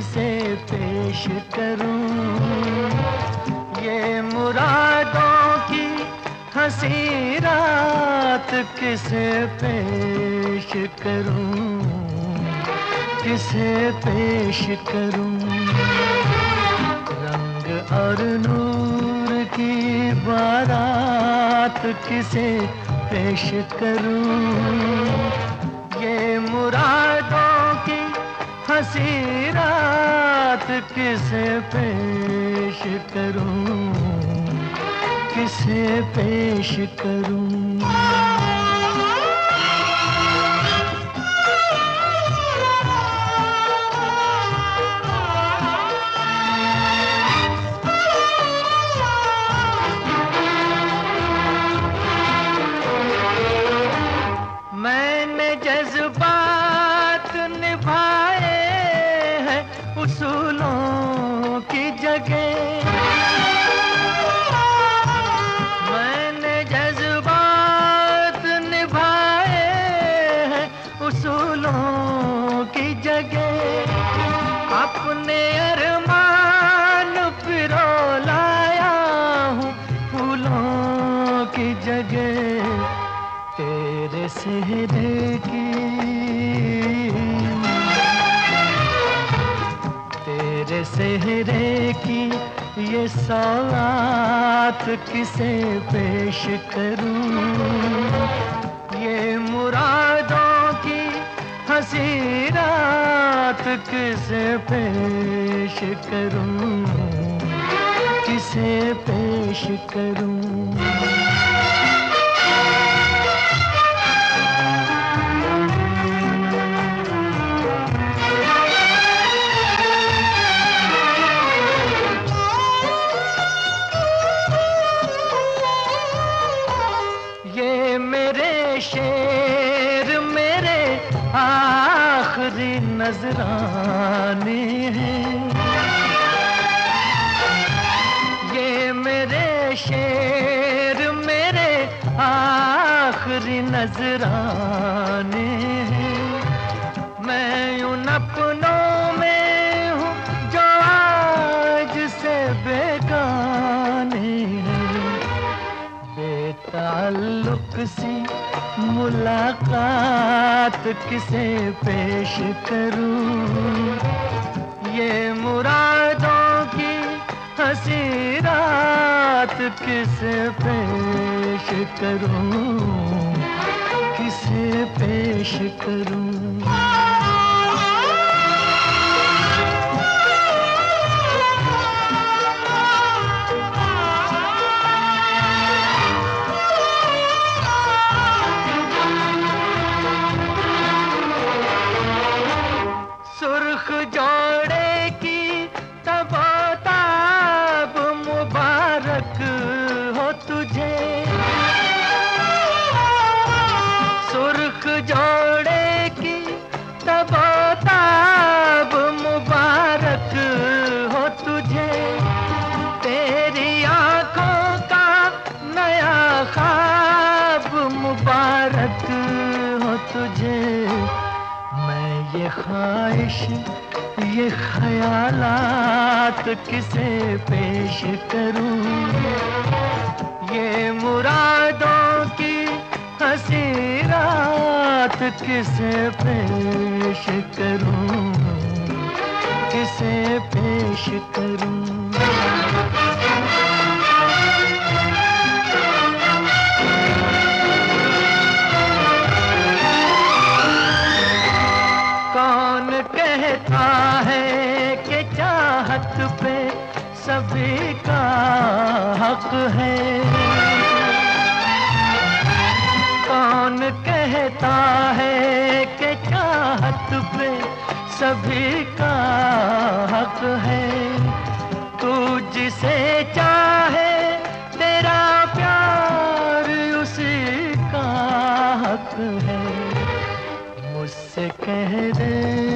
किसे पेश करूं, ये मुरादों की हंसी रात किसे पेश करूं, किसे पेश करूं। रंग और नूर की बारात किसे पेश करूं, ये मुरादों की हंसी रात किसे पेश करूं, किसे पेश करूं। मैंने जज्बात निभाए हैं उसूलों की जगह, मैंने जज्बात निभाए हैं उसूलों की जगह। अपने अरमान पिरो लाया हूँ फूलों की जगह। तेरे सेहरे की, तेरे सेहरे की ये सौगात किसे पेश करूं, ये मुरादों की हंसी रात किसे पेश करूं, किसे पेश करूं। मेरे शेर मेरे आखिरी नजराने हैं, ये मेरे शेर मेरे आखिरी नजराने हैं। मैं उन अपनों में हूँ जो आज से बेगाने हैं। बेताल्लुक सी मुलाकात किसे पेश करूं, ये मुरादों की हंसी रात किसे पेश करूं, किसे पेश करूं। सुर्ख जोड़े की तबोताब मुबारक हो तुझे, सुर्ख जोड़े की तबोताब मुबारक हो तुझे। तेरी आंखों का नया ख्वाब मुबारक हो तुझे। मैं ये ख्वाहिश ये ख्यालात किसे पेश करूं, ये मुरादों की हंसी रात किसे पेश करूं, किसे पेश करूं। कौन कहता है कि चाहत पे सभी का हक है, कौन कहता है कि चाहत पे सभी का हक है। तू जिसे चाहे तेरा प्यार उसी का हक है। मुझसे कह दे,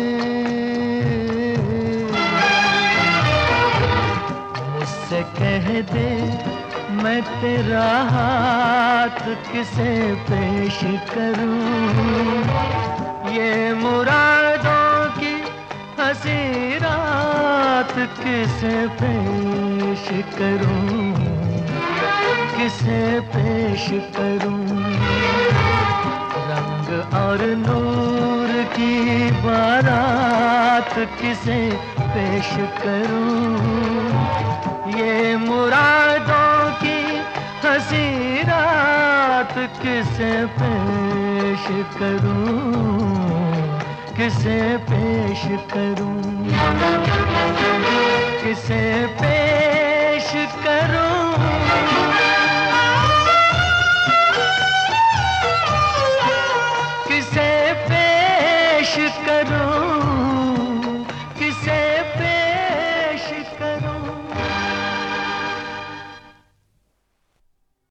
मुझसे कह दे मैं तेरा हाथ किसे पेश करूं, ये मुरादों की हंसी रात किसे पेश करूं, किसे पेश करूं। रंग और नूर की बारात किसे पेश करूं। ये मुरादों की हंसी रात किसे पेश करूं, किसे पेश करूं, किसे पेश करूं। किसे पेश करूं,